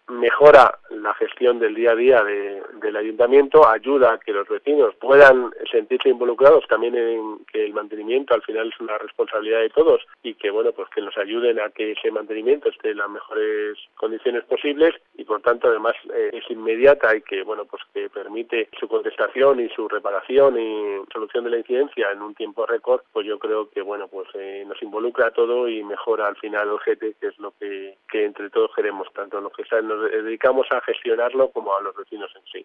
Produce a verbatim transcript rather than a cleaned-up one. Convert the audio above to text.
mejora la gestión del día a día de, del ayuntamiento, ayuda a que los vecinos puedan sentirse involucrados también en que el mantenimiento al final es una responsabilidad de todos y que bueno pues que nos ayuden a que ese mantenimiento esté en las mejores condiciones posibles y por tanto además eh, es inmediata y que bueno pues que permite su contestación y su reparación y solución de la incidencia en un tiempo récord. Pues yo creo que bueno pues eh, nos involucra a todo y mejora al final el G T, que es lo que, que entre todos queremos, tanto los que nos dedicamos a gestionarlo como a los vecinos en sí.